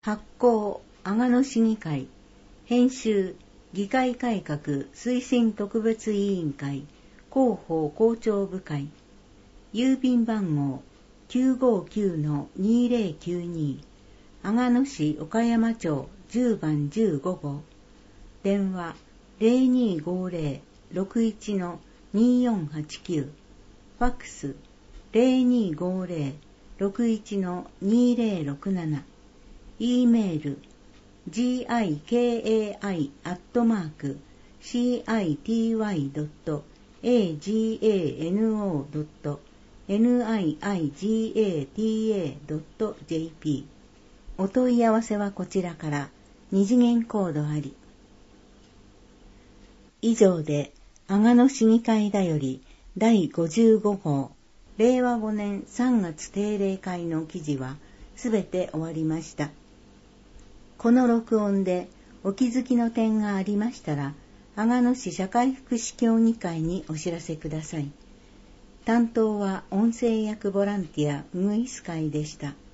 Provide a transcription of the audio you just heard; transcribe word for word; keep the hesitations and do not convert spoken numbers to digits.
発行阿賀野市議会、編集議会改革推進特別委員会広報広聴部会、郵便番号 きゅうごきゅうのにぜろきゅうに 阿賀野市岡山町じゅうばんじゅうごごう、電話 ゼロにーごーゼロ ろくいちのにーよんはちきゅう、ファックス ゼロにーごーゼロ ろくいちのにーぜろろくなな、E メール ギカイ アットマーク シーアイティーワイ ドット エージェーエヌオー ドット ニガタ ドット ジェーピー。 お問い合わせはこちらから。二次元コードあり。以上で阿賀野市議会だよりだいごじゅうごごうれいわごねんさんがつ定例会の記事はすべて終わりました。この録音でお気づきの点がありましたら、阿賀野市社会福祉協議会にお知らせください。担当は音声役ボランティアウグイス会でした。